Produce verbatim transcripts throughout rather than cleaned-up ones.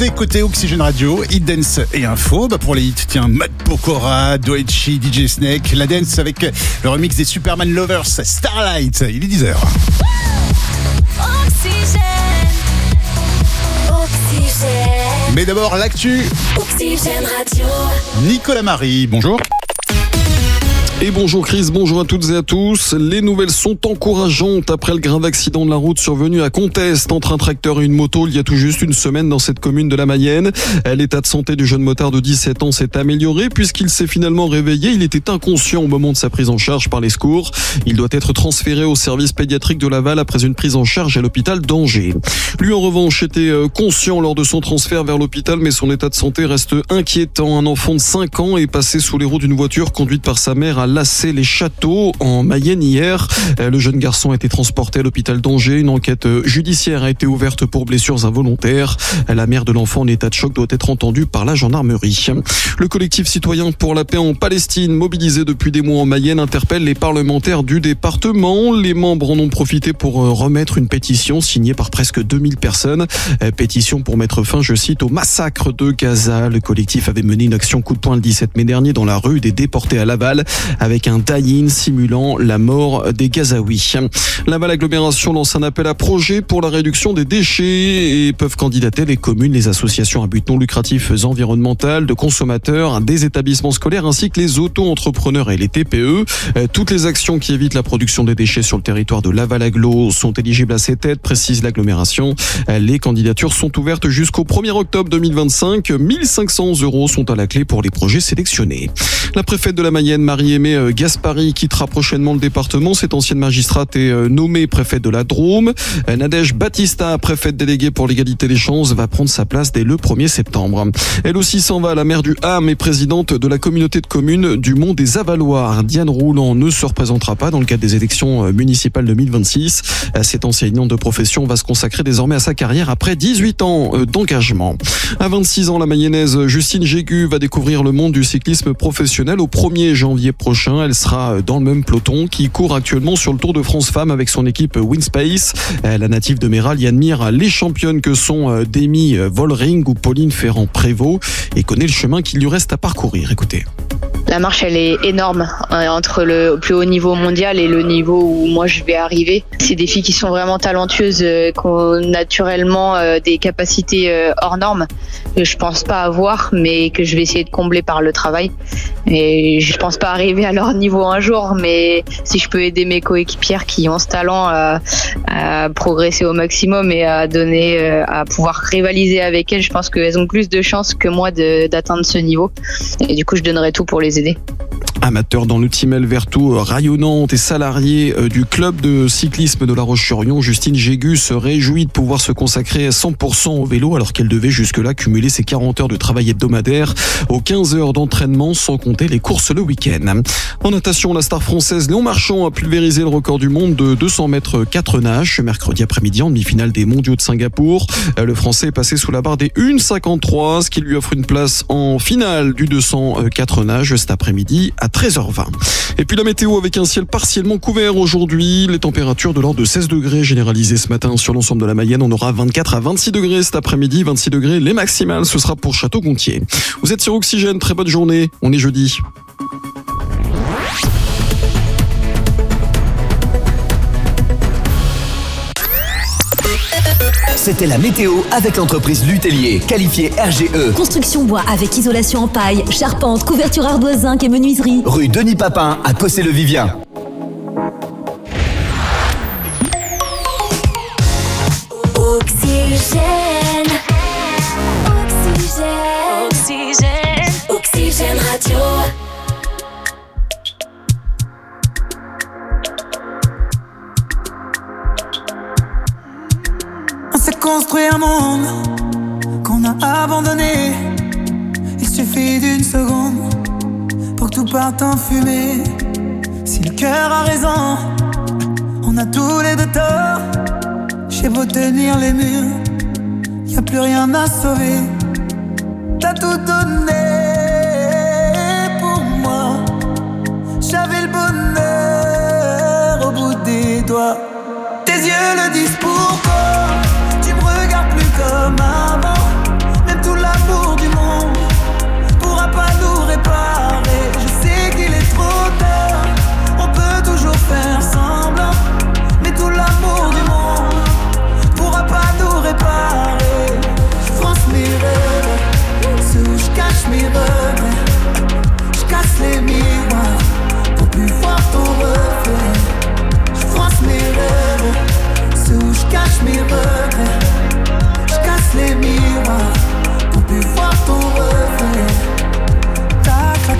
Vous écoutez Oxygène Radio, Hit Dance et Info. Bah pour les hits, tiens, Matt Pokora, Doechi, D J Snake, la dance avec le remix des Superman Lovers, Starlight. Il est dix heures. Oxygène. Oxygène. Mais d'abord, l'actu. Oxygène Radio. Nicolas Marie, bonjour. Et bonjour Chris, bonjour à toutes et à tous. Les nouvelles sont encourageantes après le grave accident de la route survenu à Conteste entre un tracteur et une moto il y a tout juste une semaine dans cette commune de la Mayenne. L'état de santé du jeune motard de dix-sept ans s'est amélioré puisqu'il s'est finalement réveillé. Il était inconscient au moment de sa prise en charge par les secours. Il doit être transféré au service pédiatrique de Laval après une prise en charge à l'hôpital d'Angers. Lui en revanche était conscient lors de son transfert vers l'hôpital mais son état de santé reste inquiétant. Un enfant de cinq ans est passé sous les roues d'une voiture conduite par sa mère à Lassay-les-Châteaux en Mayenne hier. Le jeune garçon a été transporté à l'hôpital d'Angers. Une enquête judiciaire a été ouverte pour blessures involontaires. La mère de l'enfant en état de choc doit être entendue par la gendarmerie. Le collectif citoyen pour la paix en Palestine, mobilisé depuis des mois en Mayenne, interpelle les parlementaires du département. Les membres en ont profité pour remettre une pétition signée par presque deux mille personnes. Pétition pour mettre fin, je cite, au massacre de Gaza. Le collectif avait mené une action coup de poing le dix-sept mai dernier dans la rue des déportés à Laval, avec un die-in simulant la mort des Gazaouis. Laval Agglomération lance un appel à projet pour la réduction des déchets et peuvent candidater les communes, les associations à but non lucratif environnemental, de consommateurs, des établissements scolaires ainsi que les auto-entrepreneurs et les T P E. Toutes les actions qui évitent la production des déchets sur le territoire de Laval Agglo sont éligibles à cette aide, précise l'agglomération. Les candidatures sont ouvertes jusqu'au premier octobre deux mille vingt-cinq. mille cinq cents euros sont à la clé pour les projets sélectionnés. La préfète de la Mayenne, Marie-Aimée Gaspari, quittera prochainement le département. Cette ancienne magistrate est nommée préfète de la Drôme. Nadège Battista, préfète déléguée pour l'égalité des chances, va prendre sa place dès le premier septembre. Elle aussi s'en va. La maire du Ham et présidente de la communauté de communes du Mont des Avaloirs, Diane Roulant, ne se représentera pas dans le cadre des élections municipales deux mille vingt-six. Cette enseignante de profession va se consacrer désormais à sa carrière après dix-huit ans d'engagement. À vingt-six ans, la mayonnaise Justine Jégu va découvrir le monde du cyclisme professionnel au premier janvier prochain. Elle sera dans le même peloton qui court actuellement sur le Tour de France Femmes avec son équipe Winspace. La native de Méral y admire les championnes que sont Demi Vollering ou Pauline Ferrand-Prévot et connaît le chemin qu'il lui reste à parcourir. Écoutez. La marche, elle est énorme euh, entre le plus haut niveau mondial et le niveau où moi je vais arriver. C'est des filles qui sont vraiment talentueuses, euh, qui ont naturellement euh, des capacités euh, hors normes que je pense pas avoir, mais que je vais essayer de combler par le travail. Et je pense pas arriver à leur niveau un jour, mais si je peux aider mes coéquipières qui ont ce talent à, à progresser au maximum et à donner, euh, à pouvoir rivaliser avec elles, je pense qu'elles ont plus de chances que moi de, d'atteindre ce niveau. Et du coup, je donnerai tout pour les aider. Amateur dans le Team El Vertou rayonnante et salarié du club de cyclisme de La Roche-sur-Yon, Justine Jégu se réjouit de pouvoir se consacrer à cent pour cent au vélo alors qu'elle devait jusque-là cumuler ses quarante heures de travail hebdomadaire aux quinze heures d'entraînement sans compter les courses le week-end. En natation, la star française Léon Marchand a pulvérisé le record du monde de deux cents mètres quatre nages ce mercredi après-midi en demi-finale des mondiaux de Singapour. Le Français est passé sous la barre des une cinquante-trois, ce qui lui offre une place en finale du deux cents quatre nages cet après-midi à treize heures vingt. Et puis la météo avec un ciel partiellement couvert aujourd'hui. Les températures de l'ordre de seize degrés généralisées ce matin sur l'ensemble de la Mayenne. On aura vingt-quatre à vingt-six degrés cet après-midi. vingt-six degrés les maximales. Ce sera pour Château-Gontier. Vous êtes sur Oxygène. Très bonne journée. On est jeudi. C'était la météo avec l'entreprise Lutellier, qualifiée R G E. Construction bois avec isolation en paille, charpente, couverture ardoise zinc et menuiserie. Rue Denis Papin à Cossé-le-Vivien. Oxygène. Oxygène. Oxygène. Oxygène Radio. C'est construire un monde qu'on a abandonné. Il suffit d'une seconde pour que tout parte en fumée. Si le cœur a raison, on a tous les deux tort. J'ai beau tenir les murs, y a plus rien à sauver. T'as tout donné pour moi. J'avais le bonheur au bout des doigts. Tes yeux le disent pourquoi. Tu me regardes plus comme avant. Même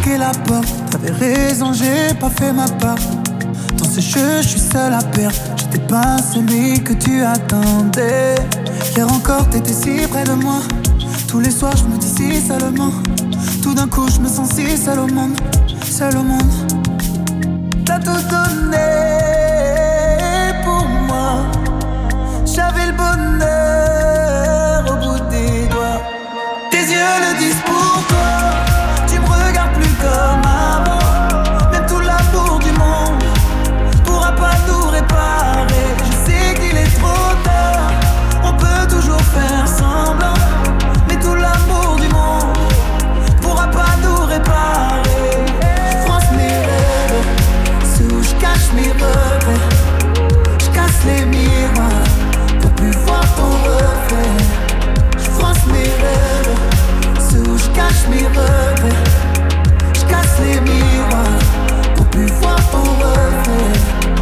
claqué la porte. T'avais raison, j'ai pas fait ma part. Dans ce jeu, je suis seul à perdre. J'étais pas celui que tu attendais. Hier encore, t'étais si près de moi. Tous les soirs, je me dis si seulement. Tout d'un coup, je me sens si seul au monde. Seul au monde. T'as tout donné pour moi. J'avais le bonheur au bout des doigts. Tes yeux le disent pour toi. Tu me regardes plus comme avant. Même tout l'amour du monde pourra pas tout réparer. Je sais qu'il est trop tard. On peut toujours faire semblant. Mais tout l'amour du monde pourra pas tout réparer. Je fronce mes rêves, sous je cache mes regrets. Je casse les miroirs pour plus voir ton reflet. Je fronce mes rêves, sous je cache mes regrets. Je casse les miroirs pour plus voir ton reflet.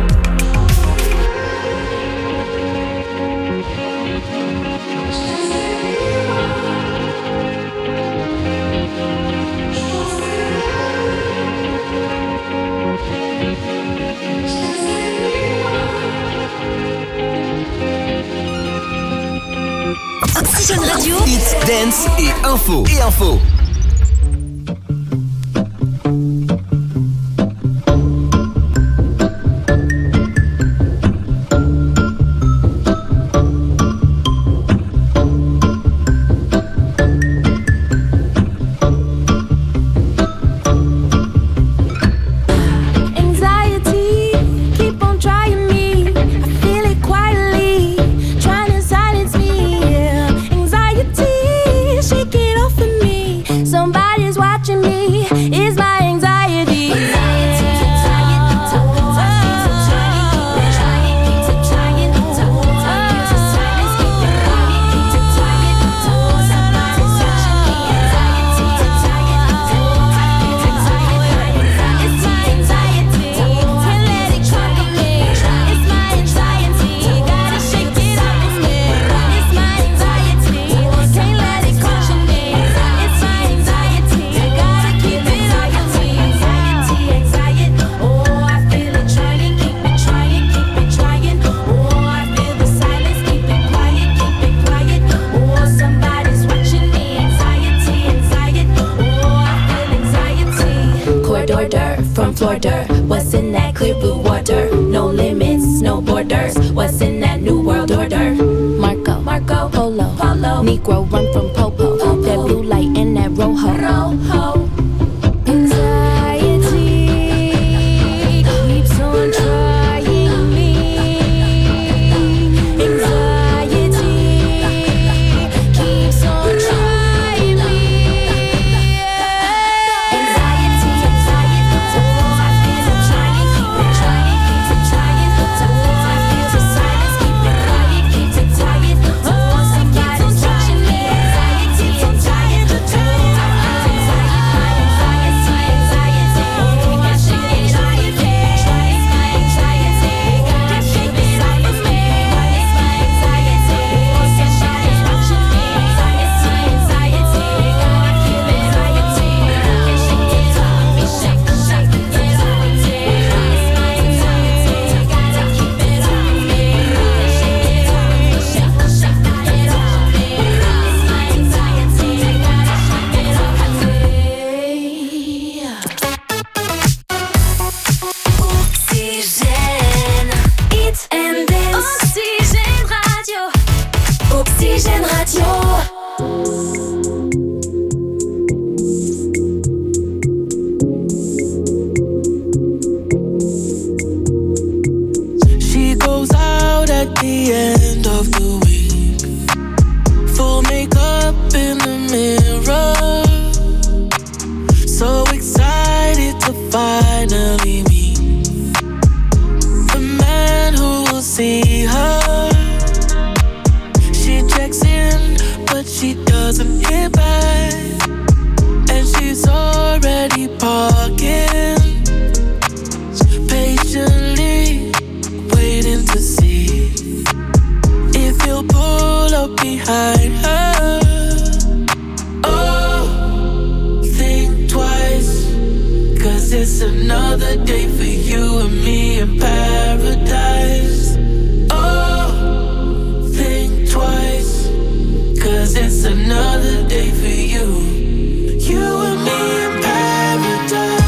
Oxygène Radio. Hit, dance et info. Et info. What's in that clear blue water? No limits, no borders. What's in that new world order? Marco, Marco, Polo, Polo. Negro run from Popo. Popo. That blue light and that rojo. Rojo. Anxiety keeps on trying me. Anxiety keeps on trying me. Anxiety, anxiety. Oh, I feel it trying, keep it trying, keep it trying. Oh, I feel the silence, keep it quiet, keep it quiet. Oh, somebody's watching me. Anxiety, anxiety. Oh, I feel anxiety, anxiety, anxiety. Oh, I shake it, try it, try it, my anxiety. Gotta shake it off of me. It's my anxiety. Oh, somebody's watching me. It's my anxiety. I feel anxiety. Can't shake it off me, shake, shake it off me. It's my anxiety. Gotta keep it on me. Can't shake it off me, shake, shake it off me. It's my anxiety. Gotta shake it off me. Oxygène. Hit and dance. Oxygène Radio. Oxygène Radio. She goes out at the end of the week. Full makeup in the mirror. So excited to finally meet the man who will see her. She checks in, but she doesn't hear back. And she's already parking. Patiently waiting to see if he'll pull up behind her. Oh, think twice it's another day for you and me in paradise. Oh, think twice, cause it's another day for you. You and me in paradise.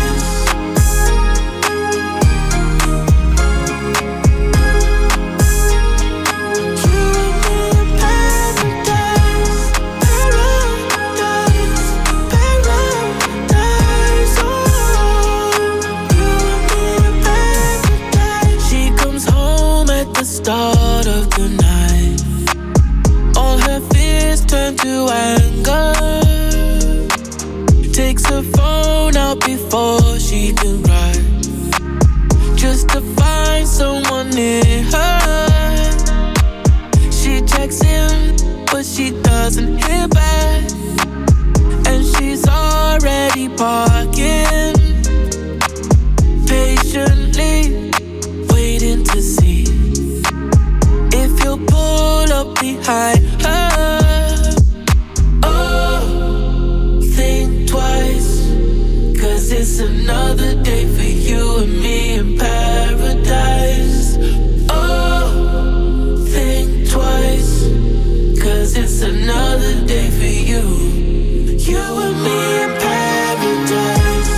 Start of the night, all her fears turn to anger. Takes her phone out before she can write, just to find someone near her. She checks in, but she doesn't hear back, and she's already parking, patiently waiting to see if you'll pull up behind her. Oh, think twice, cause it's another day for you and me in paradise. Oh, think twice, cause it's another day for you. You and me in paradise.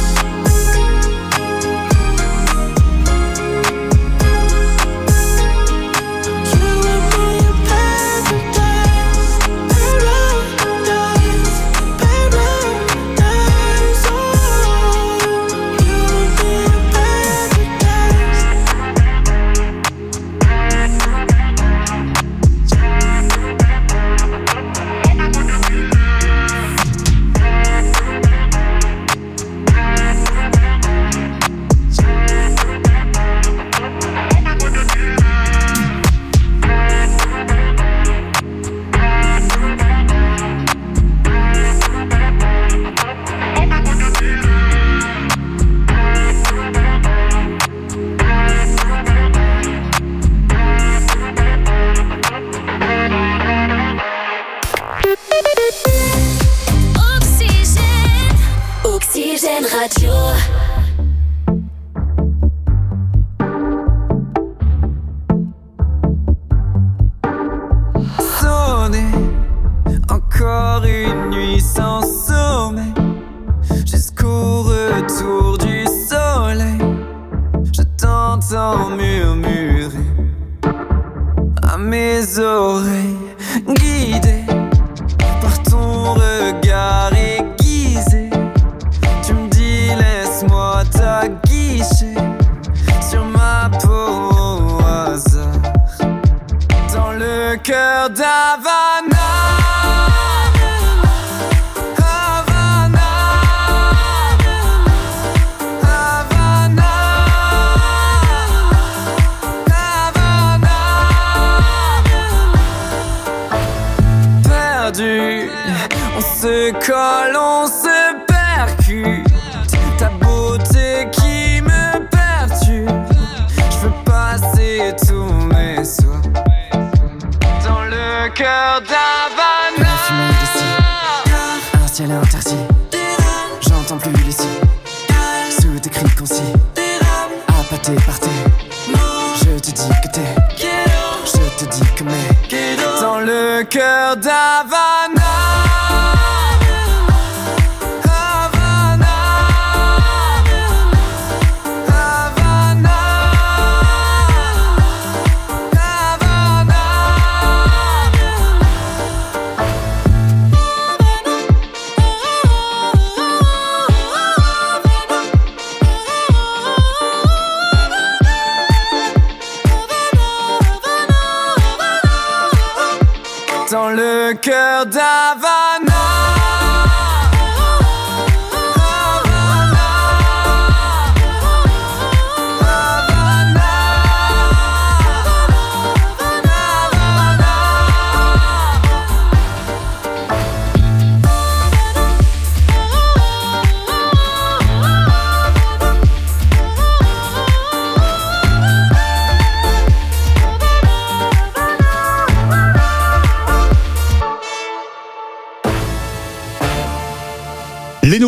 Oxygène Radio. Sonner, encore une nuit sans sommeil, jusqu'au retour du soleil. Je t'entends murmurer à mes oreilles, guidé par ton regard aiguisé. Tu me dis laisse-moi t'aguicher sur ma peau au hasard, dans le cœur d'Havana. Havana, Havana, Havana. Perdu, on se colle, on se percute. Ta beauté qui me perturbe, je veux passer tous mes soirs dans le cœur d'Havana. Parfumé d'ici, un ciel interdit. J'entends plus les si sous tes cris concis, appâté par tes mots. Je te dis que t'es, je te dis que mais dans le cœur d'Havana. Dans le cœur d'Havana.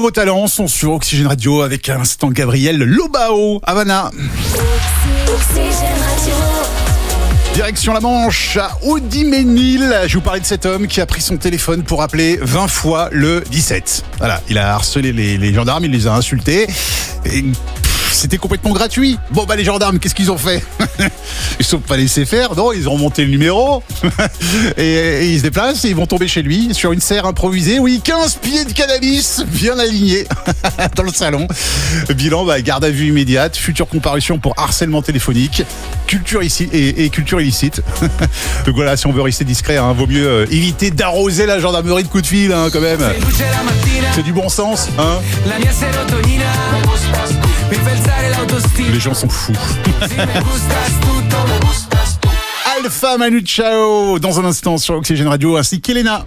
nouveaux talents sont sur Oxygène Radio avec à l'instant Gabriel Lobao, Havana. Oxygène Radio. Direction la Manche, à Audiménil. Je vous parlais de cet homme qui a pris son téléphone pour appeler vingt fois le dix-sept. Voilà, il a harcelé les, les gendarmes, il les a insultés. Et c'était complètement gratuit. Bon bah les gendarmes, qu'est-ce qu'ils ont fait? Ils se sont pas laissés faire, non, ils ont remonté le numéro et, et ils se déplacent et ils vont tomber chez lui sur une serre improvisée. Oui, quinze pieds de cannabis bien alignés dans le salon. Bilan, bah, garde à vue immédiate, future comparution pour harcèlement téléphonique, culture ici et, et culture illicite. Donc voilà, si on veut rester discret, hein, vaut mieux euh, éviter d'arroser la gendarmerie de coups de fil, hein, quand même. C'est du bon sens, hein. Les gens sont fous. Alpha Manu Chao dans un instant sur Oxygène Radio ainsi qu'Elena.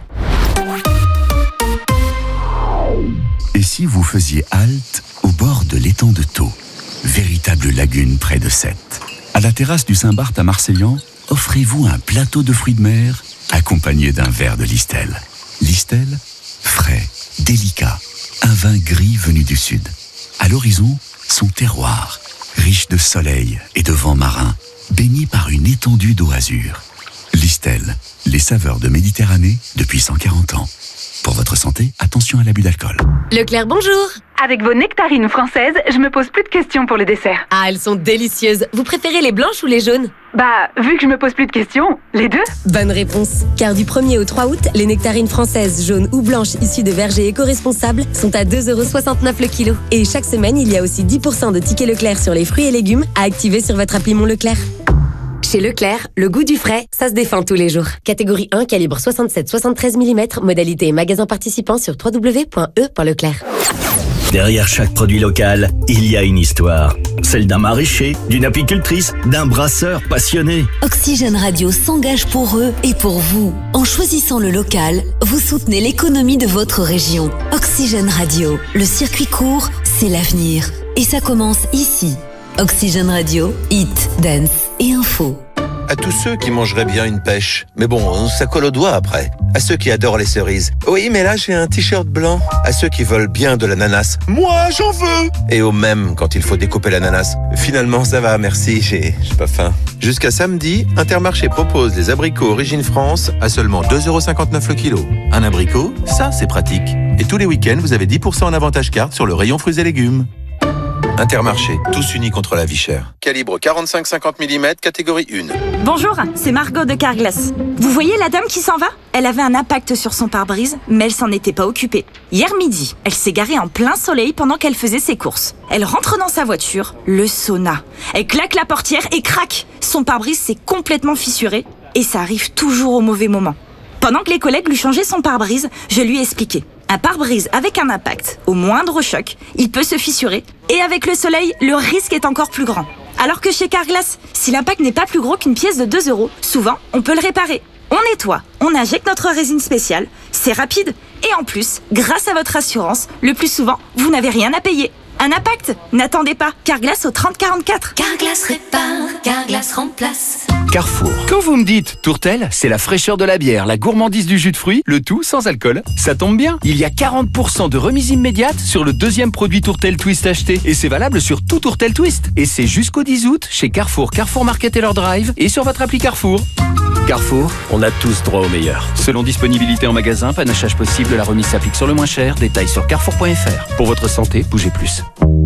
Et si vous faisiez halte au bord de l'étang de Thau, véritable lagune près de Sète? À la terrasse du Saint-Barth à Marseillan, offrez-vous un plateau de fruits de mer accompagné d'un verre de Listel. Listel, frais, délicat, un vin gris venu du sud. À l'horizon, son terroir, riche de soleil et de vent marin, baigné par une étendue d'eau azur. Listel, les saveurs de Méditerranée depuis cent quarante ans. Pour votre santé, attention à l'abus d'alcool. Leclerc, bonjour. Avec vos nectarines françaises, je me pose plus de questions pour le dessert. Ah, elles sont délicieuses. Vous préférez les blanches ou les jaunes? Bah, vu que je me pose plus de questions, les deux. Bonne réponse. Car du premier au trois août, les nectarines françaises, jaunes ou blanches issues de vergers éco-responsables sont à deux euros soixante-neuf le kilo. Et chaque semaine, il y a aussi dix pour cent de tickets Leclerc sur les fruits et légumes à activer sur votre appli Mon Leclerc. Chez Leclerc, le goût du frais, ça se défend tous les jours. Catégorie un, calibre soixante-sept soixante-treize millimètres, modalité et magasin participant sur w w w point e point leclerc. Derrière chaque produit local, il y a une histoire. Celle d'un maraîcher, d'une apicultrice, d'un brasseur passionné. Oxygène Radio s'engage pour eux et pour vous. En choisissant le local, vous soutenez l'économie de votre région. Oxygène Radio, le circuit court, c'est l'avenir. Et ça commence ici. Oxygène Radio, hit, dance et info. À tous ceux qui mangeraient bien une pêche. Mais bon, ça colle aux doigts après. À ceux qui adorent les cerises. Oui, mais là, j'ai un t-shirt blanc. À ceux qui veulent bien de l'ananas. Moi, j'en veux. Et aux mêmes quand il faut découper l'ananas. Finalement, ça va, merci, j'ai, j'ai pas faim. Jusqu'à samedi, Intermarché propose des abricots Origine France à seulement deux euros cinquante-neuf le kilo. Un abricot, ça, c'est pratique. Et tous les week-ends, vous avez dix pour cent en avantage carte sur le rayon fruits et légumes. Intermarché, tous unis contre la vie chère. Calibre quarante-cinq cinquante millimètres, catégorie un. Bonjour, c'est Margot de Carglass. Vous voyez la dame qui s'en va? Elle avait un impact sur son pare-brise, mais elle s'en était pas occupée. Hier midi, elle s'est garée en plein soleil pendant qu'elle faisait ses courses. Elle rentre dans sa voiture, le sauna. Elle claque la portière et crac! Son pare-brise s'est complètement fissuré et ça arrive toujours au mauvais moment. Pendant que les collègues lui changeaient son pare-brise, je lui ai expliqué. Un pare-brise avec un impact, au moindre choc, il peut se fissurer. Et avec le soleil, le risque est encore plus grand. Alors que chez Carglass, si l'impact n'est pas plus gros qu'une pièce de deux euros, souvent, on peut le réparer. On nettoie, on injecte notre résine spéciale, c'est rapide. Et en plus, grâce à votre assurance, le plus souvent, vous n'avez rien à payer. Un impact? N'attendez pas, Carglass au trente quarante-quatre. Carglass répare, Carglass remplace. Carrefour. Quand vous me dites Tourtel, c'est la fraîcheur de la bière, la gourmandise du jus de fruits, le tout sans alcool. Ça tombe bien, il y a quarante pour cent de remise immédiate sur le deuxième produit Tourtel Twist acheté. Et c'est valable sur tout Tourtel Twist. Et c'est jusqu'au dix août chez Carrefour, Carrefour Market et leur drive et sur votre appli Carrefour. Carrefour, on a tous droit au meilleur. Selon disponibilité en magasin, panachage possible, la remise s'applique sur le moins cher. Détails sur carrefour point f r. Pour votre santé, bougez plus.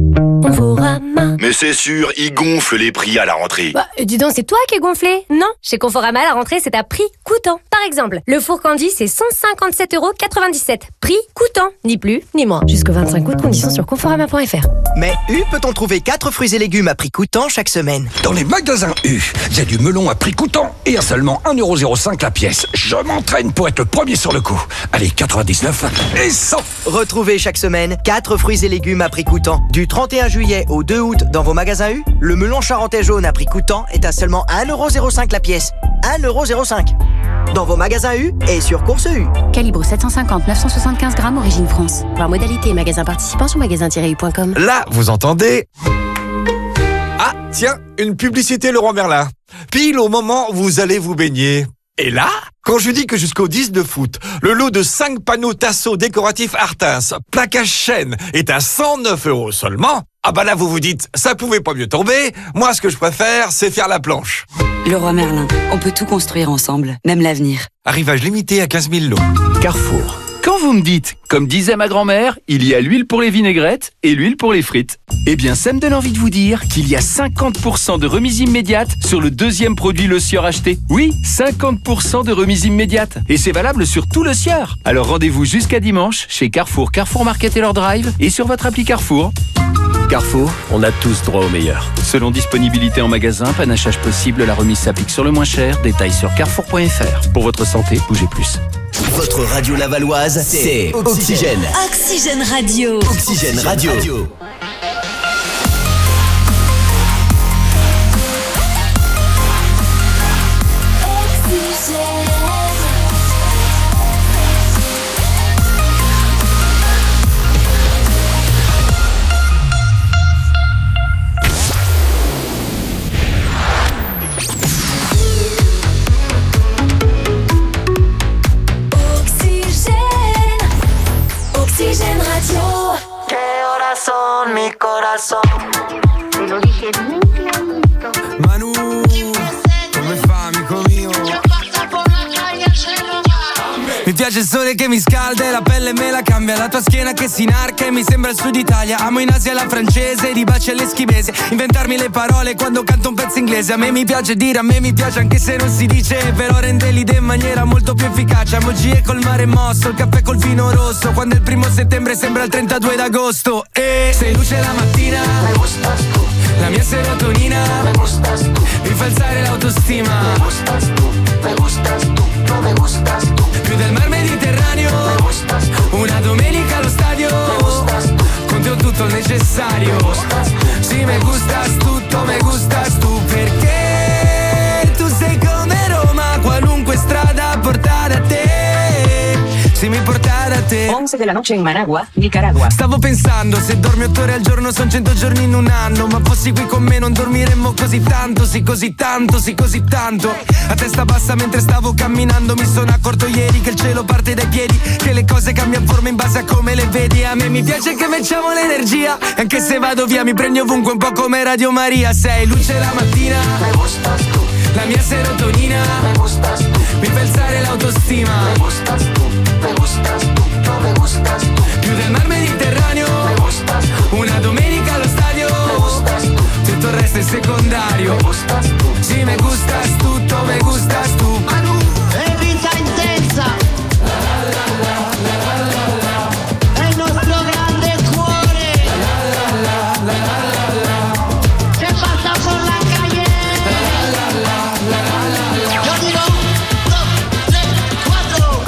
Conforama. Mais c'est sûr, ils gonflent les prix à la rentrée. Bah, dis donc, c'est toi qui es gonflé. Non, chez Conforama, la rentrée, c'est à prix coûtant. Par exemple, le four Candy, c'est cent cinquante-sept euros quatre-vingt-dix-sept. Prix coûtant. Ni plus, ni moins. Jusqu'au vingt-cinq août, conditions sur conforama point f r. Mais U peut-on trouver quatre fruits et légumes à prix coûtant chaque semaine? Dans les magasins U, il y a du melon à prix coûtant et à seulement un euro zéro cinq la pièce. Je m'entraîne pour être le premier sur le coup. Allez, quatre-vingt-dix-neuf et cent. Retrouvez chaque semaine quatre fruits et légumes à prix coûtant. Du trente et un juillet au deux août dans vos magasins U, le melon charentais jaune à prix coûtant est à seulement un euro zéro cinq la pièce. un euro zéro cinq. Dans vos magasins U et sur Course U. Calibre sept cent cinquante neuf cent soixante-quinze grammes, origine France. Voir modalité et magasin participant sur magasin tiret u point com. Là, vous entendez? Ah, tiens, une publicité Leroy Merlin. Pile au moment où vous allez vous baigner. Et là, Quand je dis que jusqu'au dix-neuf août, le lot de cinq panneaux Tasso décoratifs Artins, plaquage chêne, est à cent neuf euros seulement, ah bah là vous vous dites, ça pouvait pas mieux tomber, moi ce que je préfère, c'est faire la planche. Leroy Merlin, on peut tout construire ensemble, même l'avenir. Arrivage limité à quinze mille lots. Carrefour. Quand vous me dites, comme disait ma grand-mère, il y a l'huile pour les vinaigrettes et l'huile pour les frites, eh bien ça me donne envie de vous dire qu'il y a cinquante pour cent de remise immédiate sur le deuxième produit Le Sieur acheté. Oui, cinquante pour cent de remise immédiate. Et c'est valable sur tout Le Sieur. Alors rendez-vous jusqu'à dimanche chez Carrefour, Carrefour Market et leur drive et sur votre appli Carrefour. Carrefour, on a tous droit au meilleur. Selon disponibilité en magasin, panachage possible, la remise s'applique sur le moins cher. Détails sur carrefour point f r. Pour votre santé, bougez plus. Votre radio lavalloise, c'est Oxygène. Oxygène Radio. Oxygène Radio. Oxygène Radio. ¿Qué horas son, mi corazón? Te lo dije bien clarito. Manu, come fa, amico mio? Mi piace il sole che mi scalda e la pelle me la cambia. La tua schiena che si inarca e mi sembra il sud Italia. Amo in Asia la francese, di baci all'eschimese. Inventarmi le parole quando canto un pezzo inglese. A me mi piace dire, a me mi piace anche se non si dice. Però rende l'idea in maniera molto più efficace. Emoji col mare mosso, il caffè col vino rosso. Quando è il primo settembre sembra il trentadue d'agosto. E sei luce la mattina, me gustas tu. La mia serotonina, me gustas tu. Mi fa alzare l'autostima, me gustas tu, me gustas tu, no me gustas tu. Più del mar Mediterraneo, me gustas tu. Una domenica allo stadio, me gustas tu. Con te ho tutto il necessario, me gustas tu. Sì, me gustas tutto, me gustas tu. Perché tu sei come Roma, qualunque strada porta da te. Se mi porta da te. once de la noche in Managua, Nicaragua. Stavo pensando, se dormi otto ore al giorno son cento giorni in un anno. Ma fossi qui con me non dormiremmo così tanto. Sì così tanto, sì così tanto. A testa bassa mentre stavo camminando. Mi sono accorto ieri che il cielo parte dai piedi. Che le cose cambiano forma in base a come le vedi. A me mi piace che facciamo l'energia. Anche se vado via mi prendi ovunque, un po' come Radio Maria. Sei luce la mattina, me gustas tu. La mia serotonina, me gustas tu. Mi fa alzare l'autostima, me gustas tu, me gustas tu, no me gustas tu. Più del mar Mediterraneo, me gustas tu. Una domenica allo stadio, me gustas tu. Tutto il resto è secondario, me gustas tu. Sì, me gustas tutto, me gustas tu. Manu, è vita intensa. È il nostro grande cuore. Che passa por la calle. Yo digo dos, tres, cuatro.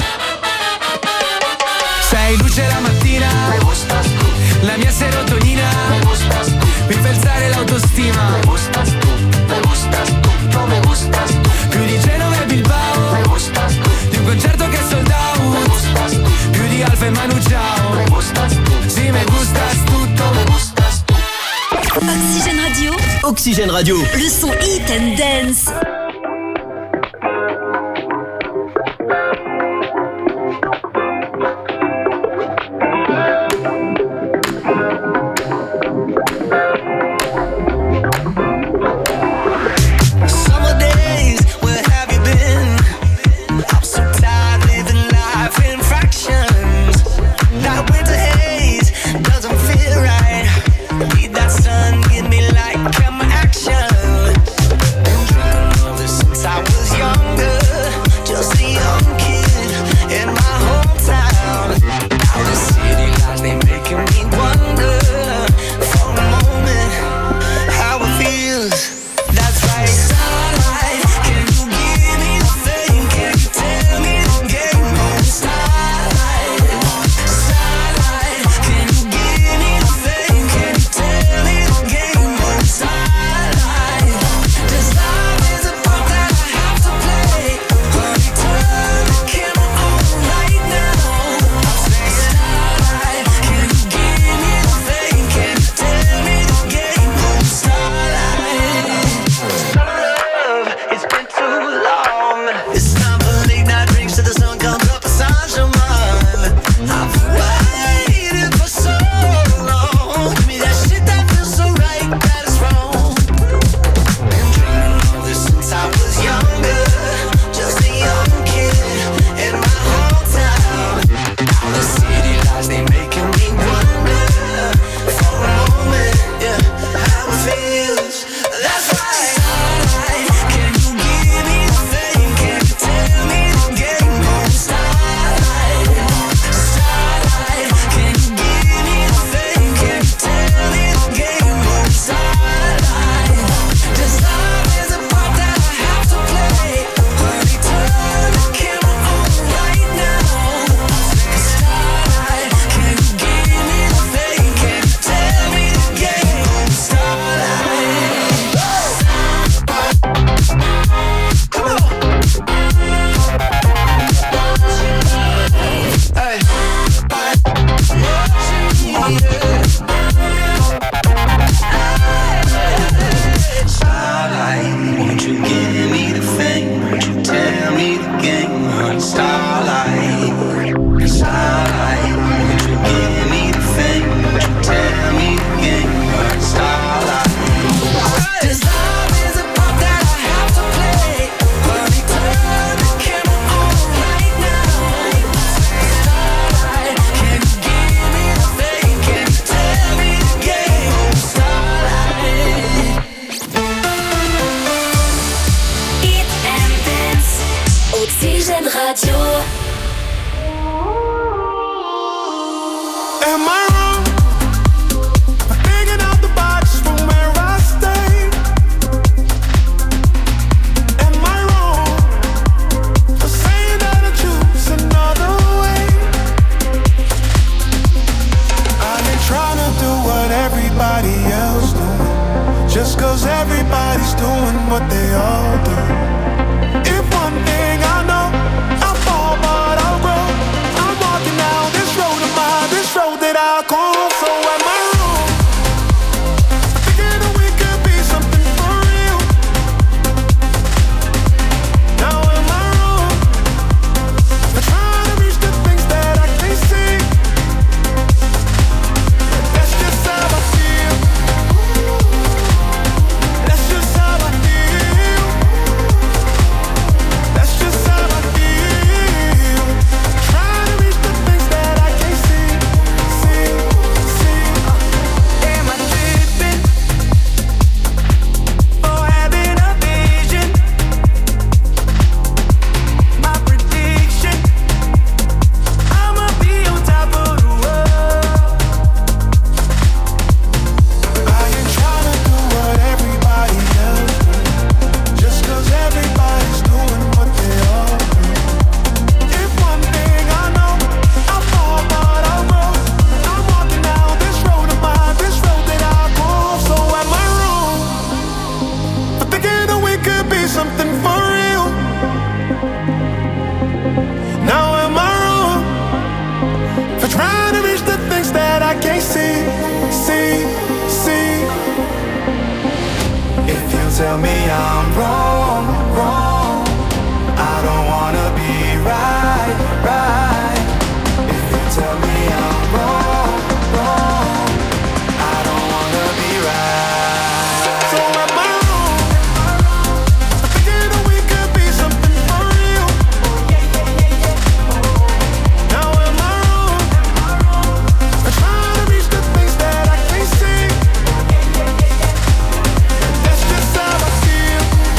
Sei luce la mattina, Me gustas tu, la mia serotonina, me gustas tu, mi fa alzare l'autostima, me gustas tu, me gustas tu, no me gustas tu, più di Genova e Bilbao, me gustas tu, di un concerto che è sold me out, gustas tu, più di Alfa e Manu Ciao, me gustas tu, sì me gustas tutto, me gustas tu. Oxygène Radio. Oxygène Radio. Le son Hit and Dance. Summer days, where have you been? I'm so tired living life in fractions. That winter haze doesn't feel right. Need that sun, give me light, come action. Been drinking all Just cause everybody's doing what they all do. If one thing I know, I fall but I'll grow. I'm walking down this road of mine, this road that I call. So am I wrong? Thinking that we could be something for real. Now am I wrong? For trying to reach the things that I can't see. That's just how I feel. That's just how I feel. That's just how I feel. Trying to reach the things that I can't see, see, see. Am I tripping or having a vision? My prediction, I'ma be on top of the world. I ain't trying to do what everybody else do, just cause everybody's doing what they all do. If one thing I know, I fall but I'll grow. I'm walking down this road of mine, this road that I call. So am I wrong for thinking that we could be something for real? Now am I wrong for trying to reach the things that I can't see, see, see? If you tell me I'm wrong, wrong, I don't wanna be right, right. If you tell me I'm wrong, wrong, I don't wanna be right. So am I wrong for thinking that we could be something for real? Now am I wrong for trying to reach the things that I can't see? That's just how I feel.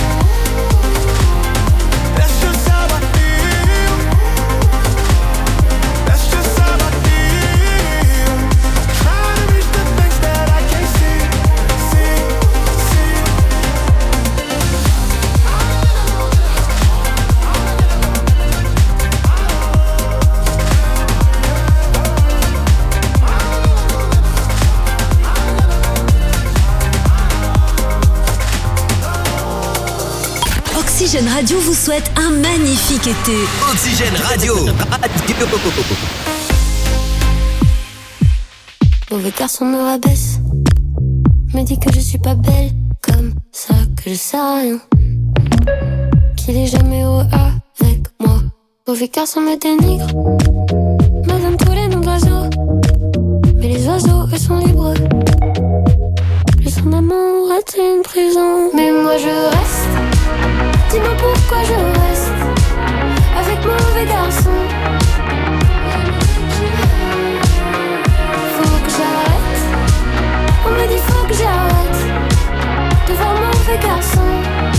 That's just how I feel. That's just how I feel. Trying to reach the things that I can't see, see, see. Oxygène Radio vous souhaite un magnifique été. Oxygène Radio. Mauvais garçon me rabaisse, me dit que je suis pas belle, comme ça que je sais rien, qu'il est jamais heureux avec moi. Mauvais garçon me dénigre, me donne tous les noms d'oiseaux, mais les oiseaux eux sont libres. Plus son amour est une prison, mais moi je reste. Dis-moi pourquoi je reste avec mauvais garçon. Faut que j'arrête, on me dit faut que j'arrête de voir mauvais garçon.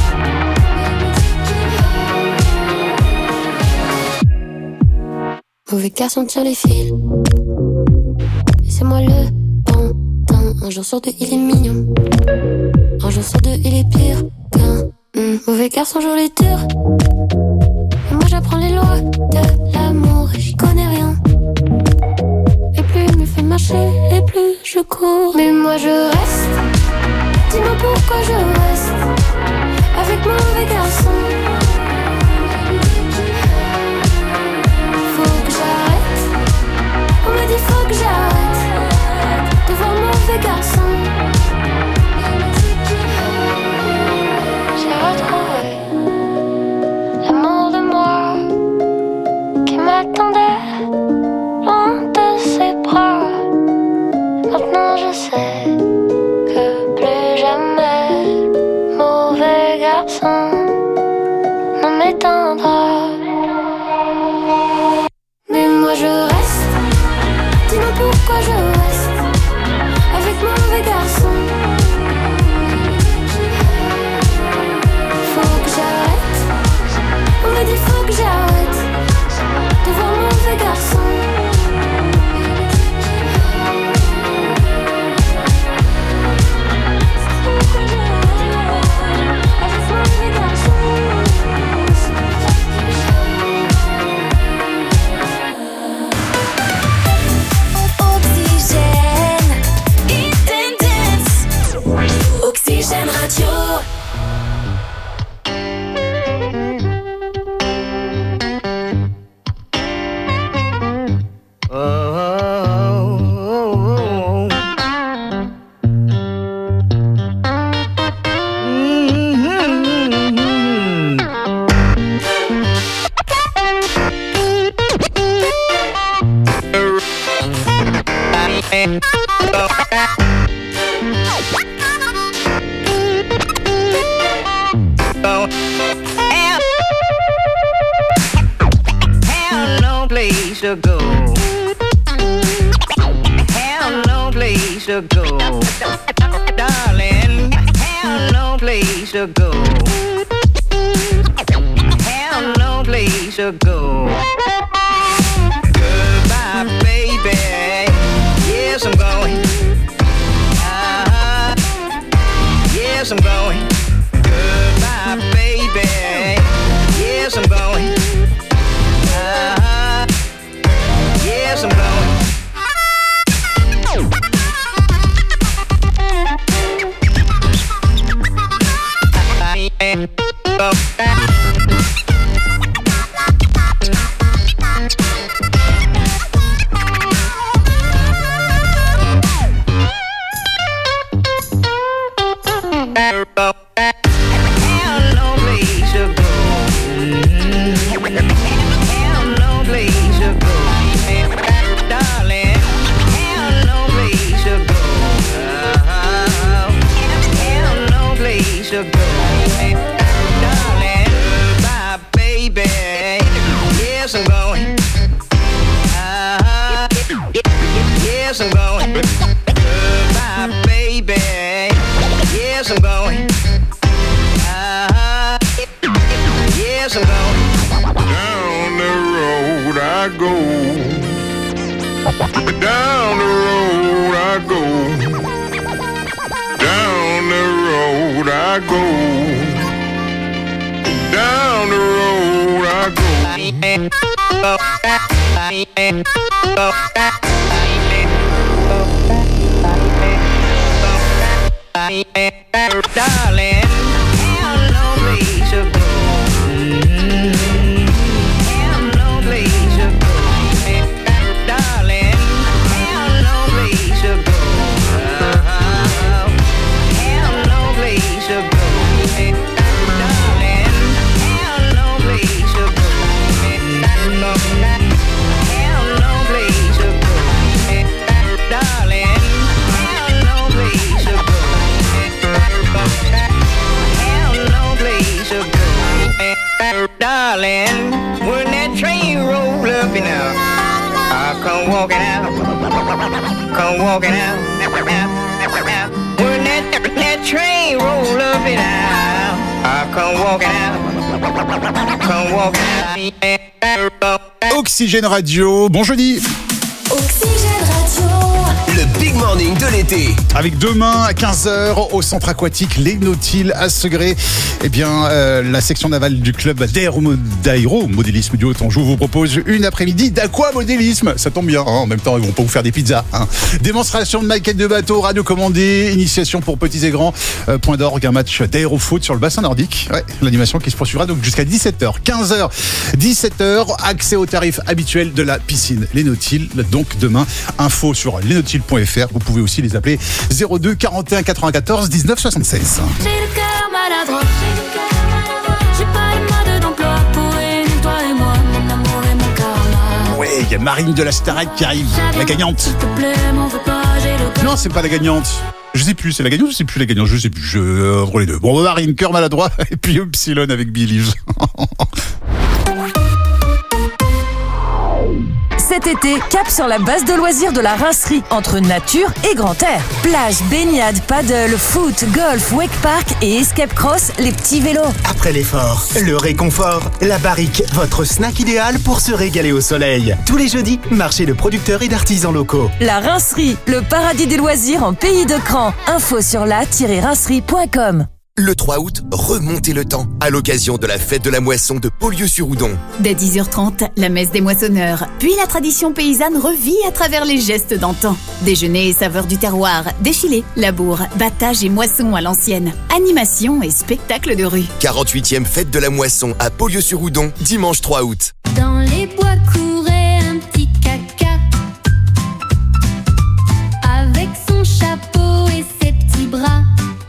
Mauvais garçon tire les fils, et c'est moi le pantin. Un jour sur deux il est mignon, un jour sur deux il est pire qu'un mmh. Mauvais garçon joue les tours, et moi j'apprends les lois de l'amour et j'y connais rien. Et plus il me fait marcher, et plus je cours. Mais moi je reste, dis-moi pourquoi je reste avec mauvais garçon. Faut que j'arrête, on me dit faut que j'arrête de voir mauvais garçon. J'ai retrouvé l'amour de moi qui m'attendait loin de ses bras. Maintenant je sais que plus jamais mauvais garçon ne m'éteindra. Mais moi je reste, dis-moi pourquoi je reste avec mauvais garçon. to go. Darling, have no place to go. Have no place to go. Goodbye, baby. Yes, I'm going. Uh-huh. Yes, I'm going. Goodbye, baby. Yes, I'm going. Uh-huh. Yes, I'm going. Go back. Yes, I'm going. Goodbye, baby. Yes, I'm going. Uh-huh. Yes, I'm going. Down the road I go. Down the road I go. Down the road I go. Down the road I go. Darling, have no place to go. Have no place to go. Darling, have no place to go. Have no place to go. Darling, have no place to go. Have no place to go. Darling, have no place to go. Darling, when that train roll up and out, I come walking out, come walking out. When that, that train roll up and out, I come walking out, come walking out. Oxygène Radio, bon jeudi. Oxygène Radio. Le Big Morning de l'été. Avec demain à quinze heures au centre aquatique Les Nautiles à Segré, eh bien, euh, la section navale du club d'aéromodélisme du Haut-Anjou vous propose une après-midi d'aquamodélisme. Ça tombe bien, hein, en même temps, ils vont pas vous faire des pizzas. Hein. Démonstration de maquettes de bateaux, radio commandée, initiation pour petits et grands, euh, point d'orgue, un match d'aérofoot sur le bassin nordique. Ouais, l'animation qui se poursuivra donc jusqu'à dix-sept heures. quinze heures, dix-sept heures, accès au tarif habituel de la piscine Les Nautiles. Donc demain, info sur lesnautiles point f r. Vous pouvez aussi les appeler zéro deux quarante et un quatre-vingt-quatorze dix-neuf soixante-seize. J'ai le cœur maladroit, j'ai pas le mode d'emploi pour réunir toi et moi, mon amour et mon karma. Ouais, il y a Marine de la Starac qui arrive, la gagnante. S'il te plaît, m'en veux pas, j'ai le cœur. Non, c'est pas la gagnante. Je sais plus, c'est la gagnante ou c'est plus la gagnante, je sais plus, je euh, entre les deux. Bon, Marine, cœur maladroit, et puis Upsilon avec Believe. Cet été, cap sur la base de loisirs de la Rincerie, entre nature et grand air. Plage, baignade, paddle, foot, golf, wake park et escape cross, les petits vélos. Après l'effort, le réconfort, la barrique, votre snack idéal pour se régaler au soleil. Tous les jeudis, marché de producteurs et d'artisans locaux. La Rincerie, le paradis des loisirs en pays de Cran. Info sur la tiret rincerie point com. Le trois août, remontez le temps à l'occasion de la fête de la moisson de Beaulieu-sur-Oudon. Dès dix heures trente, la messe des moissonneurs. Puis la tradition paysanne revit à travers les gestes d'antan. Déjeuner et saveurs du terroir, défilé, labour, battage et moisson à l'ancienne. Animation et spectacle de rue. quarante-huitième fête de la moisson à Beaulieu-sur-Oudon, dimanche trois août. Dans les bois courait un petit caca avec son chapeau et ses petits bras.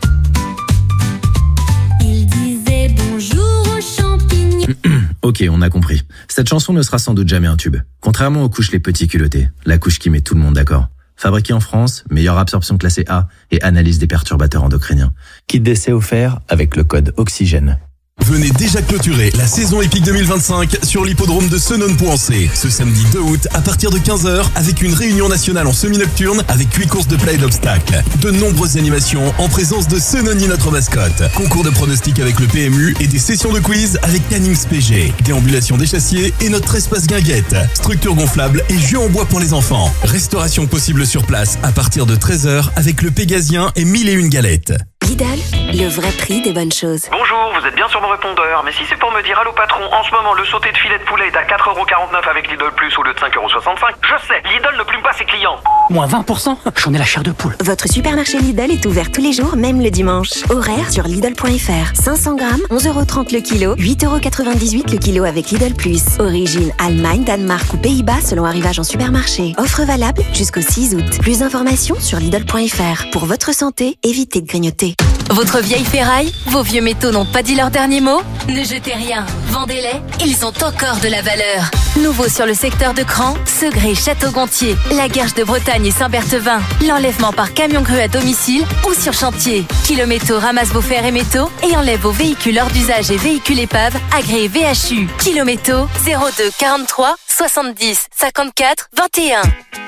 Ok, on a compris. Cette chanson ne sera sans doute jamais un tube. Contrairement aux couches les petits culottés, la couche qui met tout le monde d'accord. Fabriquée en France, meilleure absorption classée A et analyse des perturbateurs endocriniens. Kit d'essai offert avec le code Oxygène. Venez déjà clôturer la saison épique deux mille vingt-cinq sur l'hippodrome de Senones-Pouancé. Ce samedi deux août à partir de quinze heures avec une réunion nationale en semi-nocturne avec huit courses de plat et d'obstacles. De nombreuses animations en présence de Senoni notre mascotte. Concours de pronostics avec le P M U et des sessions de quiz avec Cannings P G. Déambulation des chassiers et notre espace guinguette. Structure gonflable et jeux en bois pour les enfants. Restauration possible sur place à partir de treize heures avec le Pégasien et mille et une galettes. Lidl, le vrai prix des bonnes choses. Bonjour, vous êtes bien sur mon répondeur, mais si c'est pour me dire allô patron, en ce moment le sauté de filet de poulet est à quatre euros quarante-neuf avec Lidl Plus au lieu de cinq euros soixante-cinq. Je sais, Lidl ne plume pas ses clients. Moins vingt pour cent, j'en ai la chair de poule. Votre supermarché Lidl est ouvert tous les jours, même le dimanche. Horaire sur Lidl point F R. cinq cents grammes, onze euros trente le kilo, huit euros quatre-vingt-dix-huit le kilo avec Lidl Plus. Origine Allemagne, Danemark ou Pays-Bas selon arrivage en supermarché. Offre valable jusqu'au six août. Plus d'informations sur Lidl point F R. Pour votre santé, évitez de grignoter. Votre vieille ferraille, vos vieux métaux n'ont pas dit leur dernier mot? Ne jetez rien, vendez-les, ils ont encore de la valeur. Nouveau sur le secteur de Cran, Segré, Château-Gontier, la Guerche de Bretagne et Saint-Berthevin, l'enlèvement par camion cru à domicile ou sur chantier. Kilométaux ramasse vos fers et métaux et enlève vos véhicules hors d'usage et véhicules épaves agréés V H U. Kilométaux zéro deux quarante-trois soixante-dix cinquante-quatre vingt et un.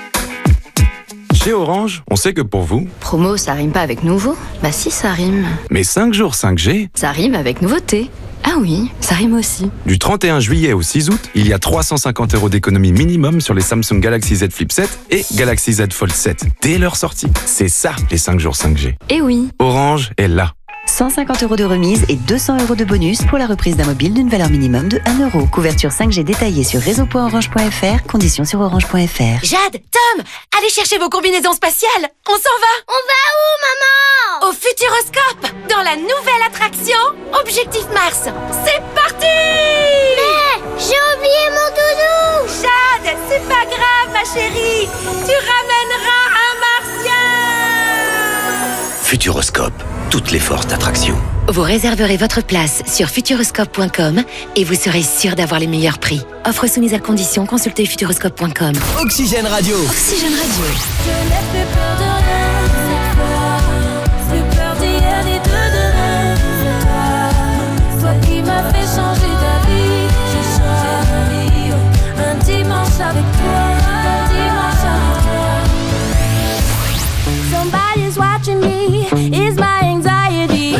Chez Orange, on sait que pour vous... Promo, ça rime pas avec nouveau? Bah si, ça rime. Mais cinq jours cinq G... Ça rime avec nouveauté. Ah oui, ça rime aussi. Du trente et un juillet au six août, il y a trois cent cinquante euros d'économie minimum sur les Samsung Galaxy Z Flip sept et Galaxy Z Fold sept. Dès leur sortie. C'est ça, les cinq jours cinq G. Eh oui. Orange est là. cent cinquante euros de remise et deux cents euros de bonus pour la reprise d'un mobile d'une valeur minimum de un euro. Couverture cinq G détaillée sur réseau point orange point F R, conditions sur orange point F R. Jade, Tom, allez chercher vos combinaisons spatiales. On s'en va. On va où, maman? Au Futuroscope, dans la nouvelle attraction Objectif Mars. C'est parti. Mais j'ai oublié mon doudou. Jade, c'est pas grave, ma chérie. Tu ramèneras un martien. Futuroscope, toutes les forces d'attraction. Vous réserverez votre place sur futuroscope point com et vous serez sûr d'avoir les meilleurs prix. Offre soumise à condition, consultez futuroscope point com. Oxygène Radio. Oxygène Radio. Je n'ai plus peur de rien cette fois. Plus peur d'hier ni de demain. C'est toi, toi qui m'as fait changer d'avis. J'ai changé de vie. Un dimanche avec toi. Un dimanche avec toi. Somebody's watching me. Is my anxiety.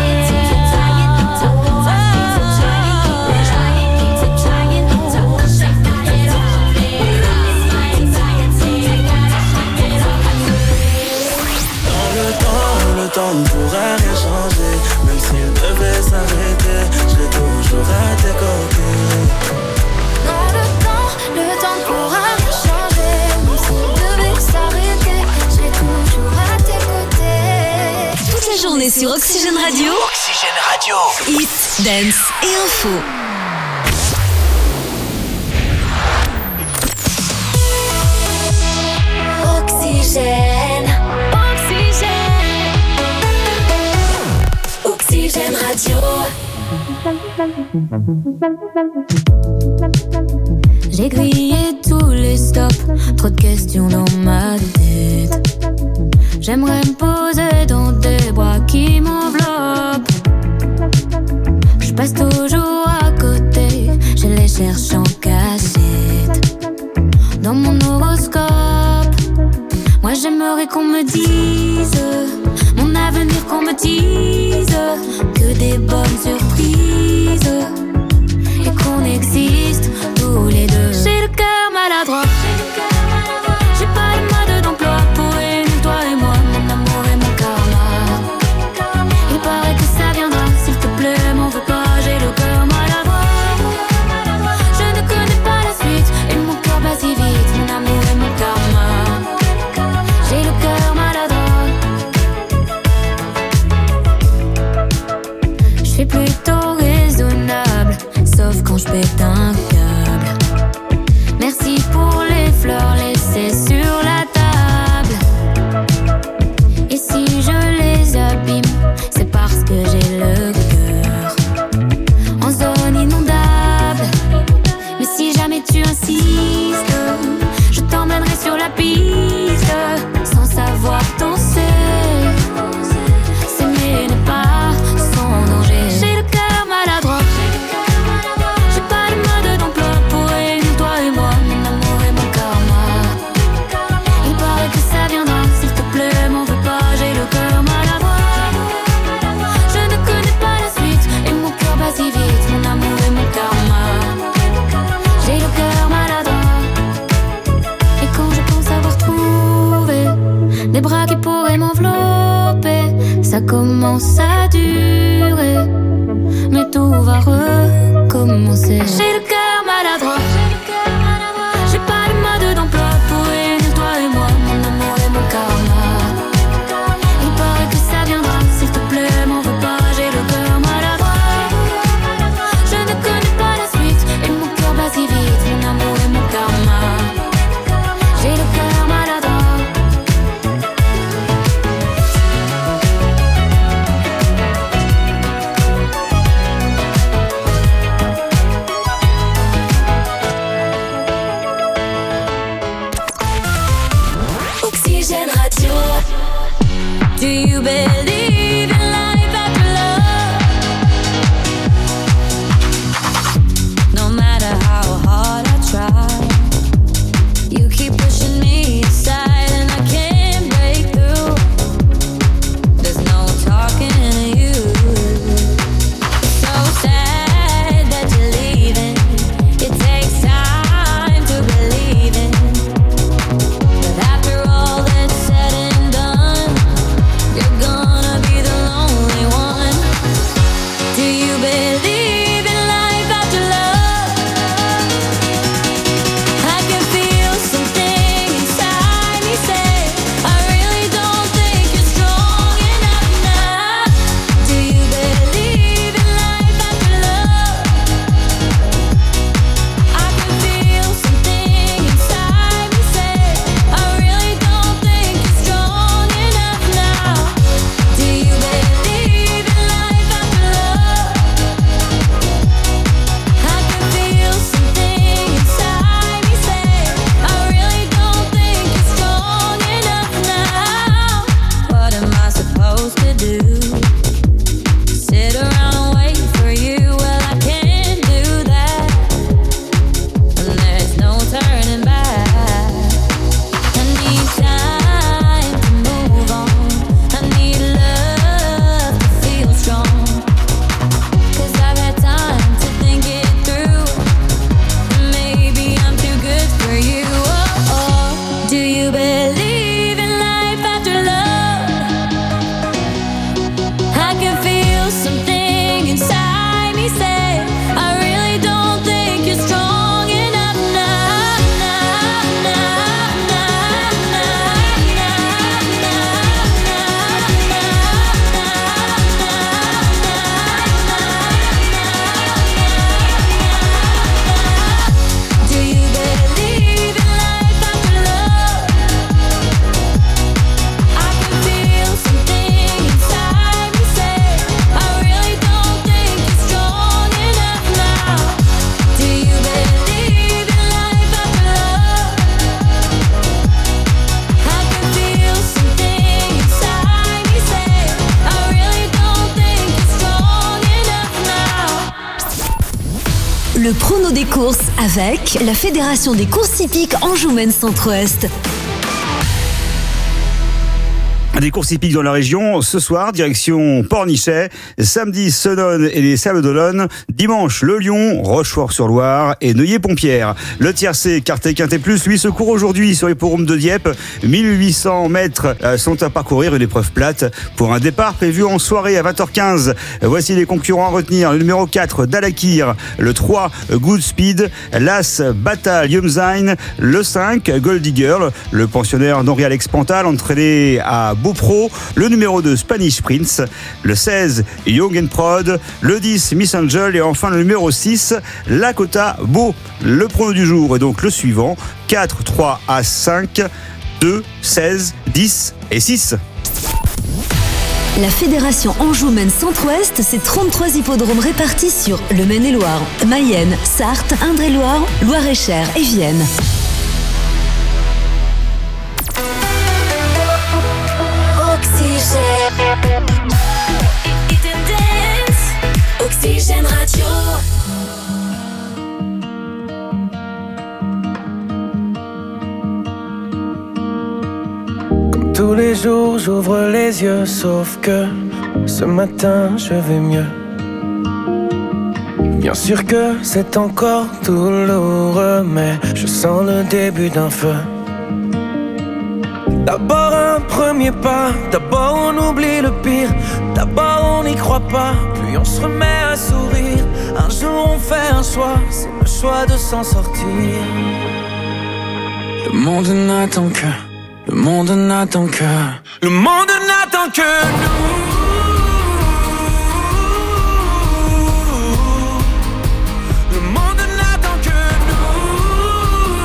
Le temps ne pourra rien changer. Même s'il devait s'arrêter, je l'ai toujours à tes côtés. Non, le temps, le temps ne pourra rien changer. Même s'il devait s'arrêter, je l'ai toujours à tes côtés. Toute la journée sur Oxygène Radio. Oxygène Radio. Hit, dance et info. Oxygène. Oxygène Radio. J'ai grillé tous les stops, trop de questions dans ma tête. J'aimerais me poser dans des bras qui m'enveloppent. Je passe toujours à côté, je les cherche en cachette. Dans mon horoscope, moi j'aimerais qu'on me dise mon avenir, qu'on me dise que des bonnes surprises et qu'on existe tous les deux. J'ai le cœur maladroit, j'ai pas le mode d'emploi pour une, toi et moi, mon amour et mon karma. Il paraît que ça viendra, s'il te plaît, m'en veux pas, j'ai le cœur maladroit. Je ne connais pas la suite et mon cœur bat si vite, mon amour et mon karma. J'ai le cœur maladroit. Je suis plutôt raisonnable. commence à durer, mais tout va recommencer. J'ai le cœur maladroit, j'ai pas de mode d'emploi pour réunir toi et moi, mon amour et mon karma. Il paraît que ça viendra, s'il te plaît, m'en veux pas, j'ai le cœur maladroit. Je ne connais pas la suite, et mon cœur bat si vite, mon amour et mon karma. J'ai le cœur maladroit. Oxygène Radio. Do you believe in life after love? No matter how hard I try, you keep pushing me aside and I can't break through. There's no talking to you. So sad that you're leaving. It takes time to believe in. But after all that's said and done, you're gonna be the lonely one. Do you believe in life after love? I can feel something inside me say, I really don't think you're strong enough now. Do you believe in life after love? I can feel something inside me say, I really don't think you're strong enough now. Do you believe in life after love? I can feel something inside me say, I really don't think you're strong enough now. What am I supposed to do? Sit around and wait for you? Well, I can't do that. And there's no turning back. I need time to move on. I need love to feel strong. Cause I've had time to think it through. Maybe I'm too good for you. Oh, oh. Do you believe in life after love? I can feel something inside me say, I really don't think you're strong enough now. Now, now, now, now, do you believe in life after love? I can feel something inside me say, I really don't think you're strong enough now. Do you believe in life after love? I can feel something inside me say, I really don't think you're strong enough now. Le prono des courses avec la Fédération des courses hippiques Anjou-Maine Centre-Ouest. Des courses hippiques dans la région, ce soir, direction Pornichet, samedi Senones et les Sables d'Olonne, dimanche Le Lion, Rochefort-sur-Loire et Neuilly-Pompière. Le tiercé Quartet Quintet Plus, lui, se court aujourd'hui sur l'hippodrome de Dieppe. mille huit cents mètres sont à parcourir, une épreuve plate pour un départ prévu en soirée à vingt heures quinze. Voici les concurrents à retenir. Le numéro quatre, Dalakir, le trois, Good Speed, l'As, Bata Yumzain, le cinq, Goldie Girl, le pensionnaire d'Henri Alex Pantal, entraîné à Beaupro, le numéro deux, Spanish Prince, le seize, Young and Prod, le dix, Miss Angel et enfin le numéro six, Lakota Beau. Le prono du jour est donc le suivant, quatre, trois, As, cinq, deux, seize, dix et six. La Fédération Anjou-Maine Centre-Ouest, c'est trente-trois hippodromes répartis sur le Maine-et-Loire, Mayenne, Sarthe, Indre-et-Loire, Loire-et-Cher et Vienne. Oxygène Radio. Comme tous les jours, j'ouvre les yeux, sauf que ce matin, je vais mieux. Bien sûr que c'est encore douloureux, mais je sens le début d'un feu. D'abord un premier pas. D'abord on oublie le pire, d'abord on n'y croit pas, puis on se remet à sourire. Un jour on fait un choix, c'est le choix de s'en sortir. Le monde n'attend que, le monde n'attend que, le monde n'attend que nous. Le monde n'attend que nous.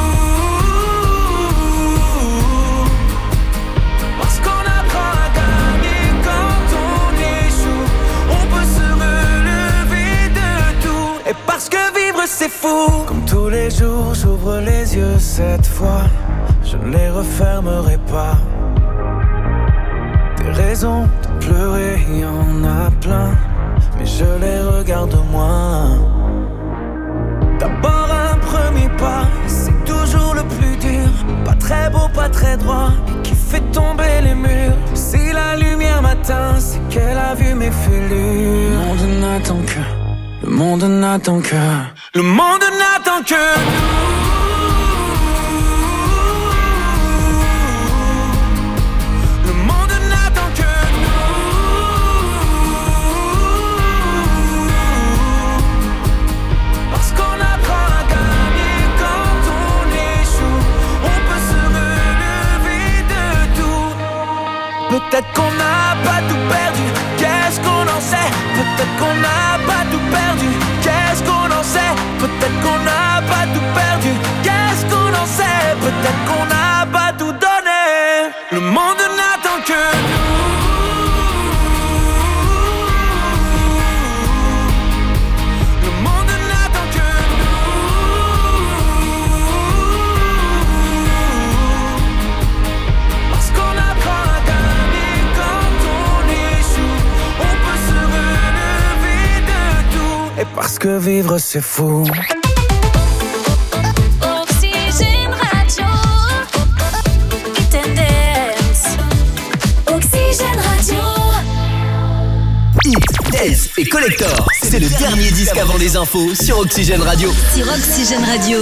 Parce qu'on apprend à gagner quand on échoue. On peut se relever de tout. Et parce que vivre c'est fou. Comme tous les jours j'ouvre les yeux cette fois, je ne les refermerai pas. Des raisons de pleurer, il y en a plein, mais je les regarde moins. D'abord un premier pas, c'est toujours le plus dur. Pas très beau, pas très droit, et qui fait tomber les murs. Si la lumière m'atteint, c'est qu'elle a vu mes fêlures. Le monde n'attend que, le monde n'attend que, le monde n'attend que nous. Peut-être qu'on n'a pas tout perdu, qu'est-ce qu'on en sait? Peut-être qu'on n'a pas tout perdu, qu'est-ce qu'on en sait? Peut-être qu'on n'a pas tout perdu, qu'est-ce qu'on en sait? Peut-être qu'on n'a pas tout donné. Le monde n'attend que nous. Le monde n'attend que nous. Parce qu'on apprend à gagner quand on échoue. On peut se relever de tout. Et parce que vivre c'est fou. Oxygène Radio. Hit and Dance. Oxygène Radio. Hit, Dance et Collector, c'est le dernier disque avant les infos sur Oxygène Radio. Sur Oxygène Radio.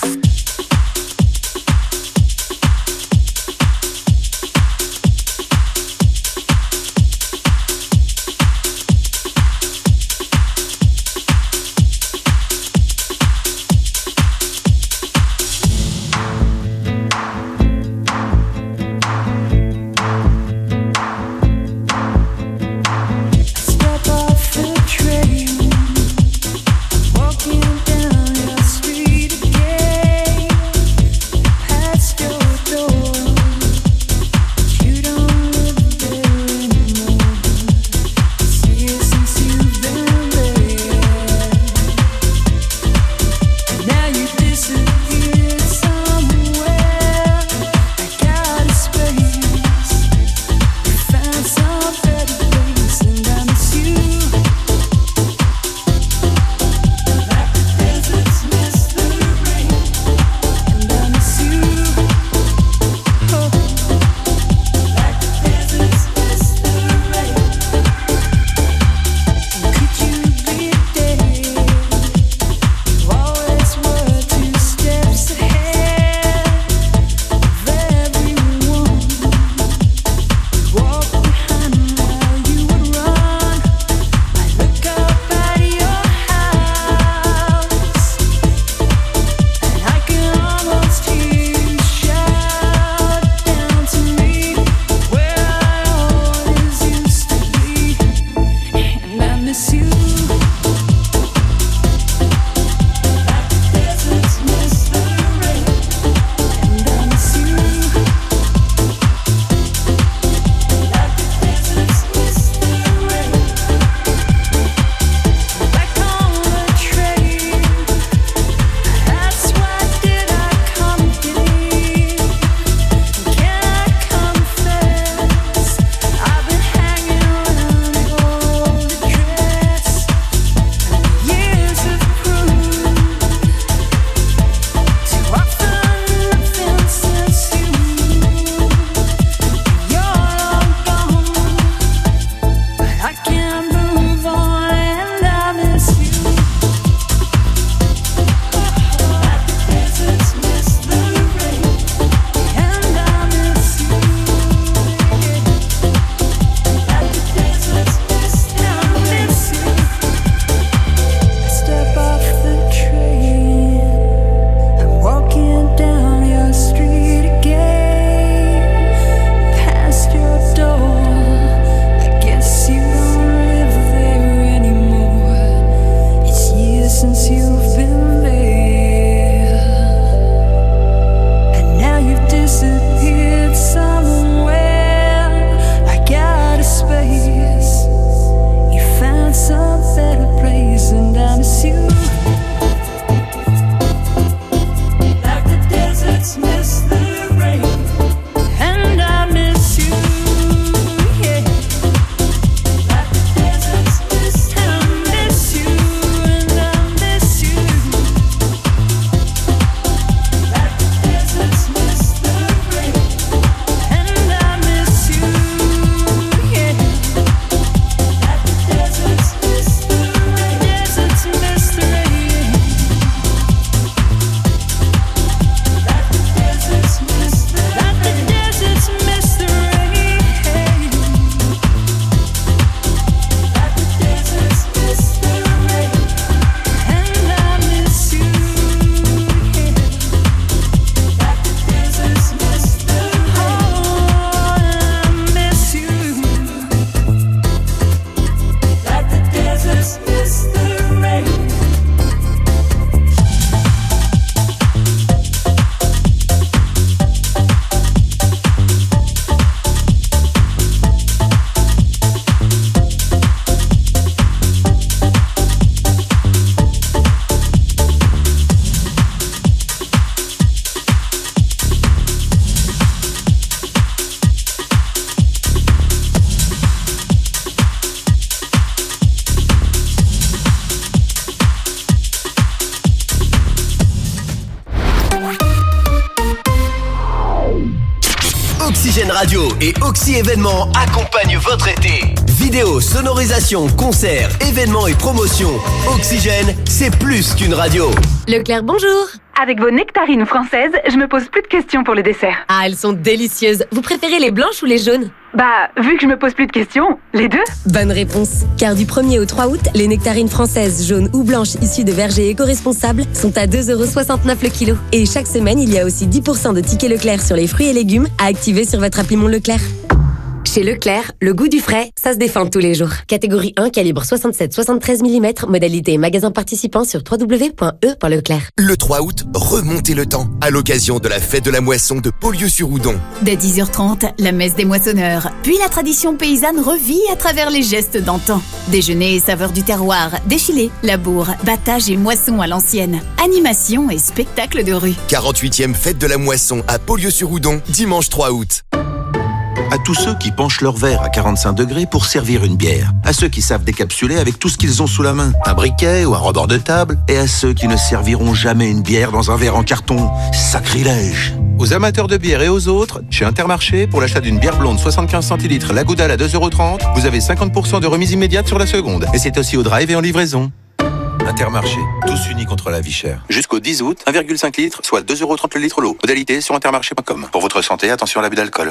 Step off the train, walking down your street again. Radio et Oxy Événements accompagnent votre été. Vidéo, sonorisation, concerts, événements et promotions. Oxygène, c'est plus qu'une radio. Leclerc, bonjour. Avec vos nectarines françaises, je me pose plus de questions pour le dessert. Ah, elles sont délicieuses. Vous préférez les blanches ou les jaunes? Bah, vu que je me pose plus de questions, les deux. Bonne réponse. Car du premier au trois août, les nectarines françaises jaunes ou blanches issues de vergers éco-responsables sont à deux euros soixante-neuf le kilo. Et chaque semaine, il y a aussi dix pour cent de tickets Leclerc sur les fruits et légumes à activer sur votre appli Mon Leclerc. Chez Leclerc, le goût du frais, ça se défend tous les jours. Catégorie un, calibre soixante-sept soixante-treize millimètres, modalité et magasin participant sur w w w point e point leclerc. Le trois août, remontez le temps à l'occasion de la fête de la moisson de Beaulieu-sur-Oudon. Dès dix heures trente, la messe des moissonneurs. Puis la tradition paysanne revit à travers les gestes d'antan. Déjeuner et saveurs du terroir, défilé, labour, battage et moisson à l'ancienne. Animation et spectacle de rue. quarante-huitième fête de la moisson à Beaulieu-sur-Oudon, dimanche trois août. À tous ceux qui penchent leur verre à quarante-cinq degrés pour servir une bière. À ceux qui savent décapsuler avec tout ce qu'ils ont sous la main, un briquet ou un rebord de table. Et à ceux qui ne serviront jamais une bière dans un verre en carton. Sacrilège! Aux amateurs de bière et aux autres, chez Intermarché, pour l'achat d'une bière blonde soixante-quinze centilitres, la Goudal à deux euros trente, vous avez cinquante pour cent de remise immédiate sur la seconde. Et c'est aussi au drive et en livraison. Intermarché, tous unis contre la vie chère. Jusqu'au dix août, un virgule cinq litres, soit deux euros trente le litre l'eau. Modalité sur intermarché point com. Pour votre santé, attention à l'abus d'alcool.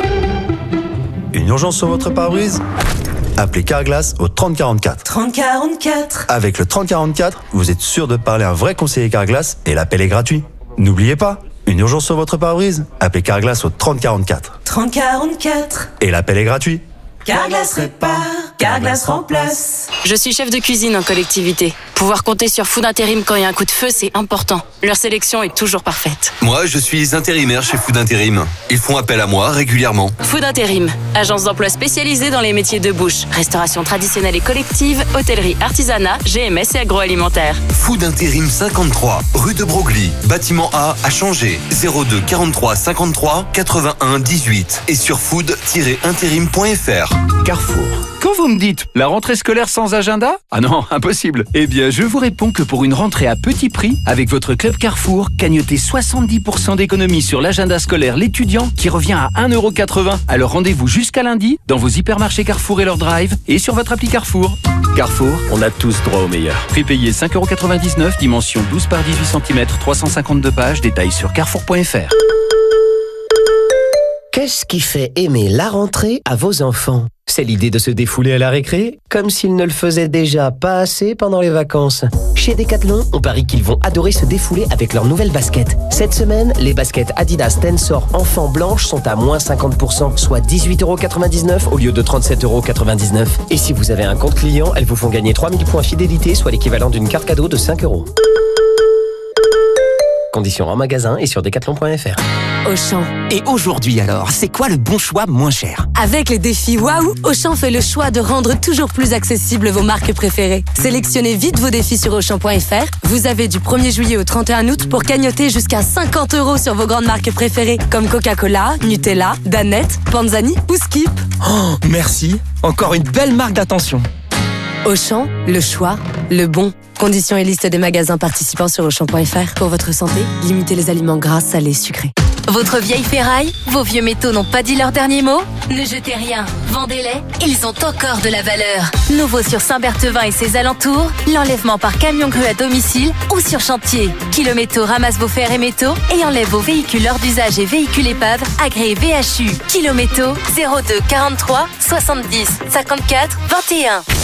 Une urgence sur votre pare-brise? Appelez Carglass au trente quarante-quatre. trente quarante-quatre. Avec le trente quarante-quatre, vous êtes sûr de parler à un vrai conseiller Carglass et l'appel est gratuit. N'oubliez pas, une urgence sur votre pare-brise? Appelez Carglass au trente quarante-quatre. trente quarante-quatre. Et l'appel est gratuit. Carglass répare, Carglass remplace. Je suis chef de cuisine en collectivité. Pouvoir compter sur Food Intérim quand il y a un coup de feu, c'est important. Leur sélection est toujours parfaite. Moi, je suis intérimaire chez Food Intérim. Ils font appel à moi régulièrement. Food Intérim, agence d'emploi spécialisée dans les métiers de bouche, restauration traditionnelle et collective, hôtellerie, artisanat, G M S et agroalimentaire. Food Intérim cinquante-trois, rue de Broglie, bâtiment A à Changer, zéro deux quarante-trois cinquante-trois quatre-vingt-un dix-huit et sur food tiret intérim point f r. Carrefour. Quand vous me dites la rentrée scolaire sans agenda? Ah non, impossible. Eh bien, je vous réponds que pour une rentrée à petit prix, avec votre club Carrefour, gagnotez soixante-dix pour cent d'économie sur l'agenda scolaire l'étudiant qui revient à un euro quatre-vingts. Alors rendez-vous jusqu'à lundi dans vos hypermarchés Carrefour et leur drive et sur votre appli Carrefour. Carrefour, on a tous droit au meilleur. Prix payé cinq euros quatre-vingt-dix-neuf, dimension douze par dix-huit centimètres, trois cent cinquante-deux pages, détails sur carrefour point f r. Qu'est-ce qui fait aimer la rentrée à vos enfants? C'est l'idée de se défouler à la récré, comme s'ils ne le faisaient déjà pas assez pendant les vacances. Chez Decathlon, on parie qu'ils vont adorer se défouler avec leurs nouvelles baskets. Cette semaine, les baskets Adidas Tensor enfants blanches sont à moins cinquante pour cent, soit dix-huit euros quatre-vingt-dix-neuf au lieu de trente-sept euros quatre-vingt-dix-neuf. Et si vous avez un compte client, elles vous font gagner trois mille points fidélité, soit l'équivalent d'une carte cadeau de cinq euros. Conditions en magasin et sur decathlon point f r. Auchan. Et aujourd'hui alors, c'est quoi le bon choix moins cher? Avec les défis Waouh, Auchan fait le choix de rendre toujours plus accessibles vos marques préférées. Sélectionnez vite vos défis sur auchan point f r. Vous avez du premier juillet au trente et un août pour cagnoter jusqu'à cinquante euros sur vos grandes marques préférées comme Coca-Cola, Nutella, Danette, Panzani ou Skip. Oh, merci. Encore une belle marque d'attention. Auchan, le choix, le bon. Conditions et liste des magasins participants sur auchan point f r. Pour votre santé, limitez les aliments gras, salés, sucrés. Votre vieille ferraille, vos vieux métaux n'ont pas dit leur dernier mot? Ne jetez rien, vendez-les, ils ont encore de la valeur. Nouveau sur Saint-Berthevin et ses alentours, l'enlèvement par camion grue à domicile ou sur chantier. Kilométaux ramasse vos fers et métaux et enlève vos véhicules hors d'usage et véhicules épaves agréés V H U. Kilométaux zéro deux quarante-trois soixante-dix cinquante-quatre vingt et un.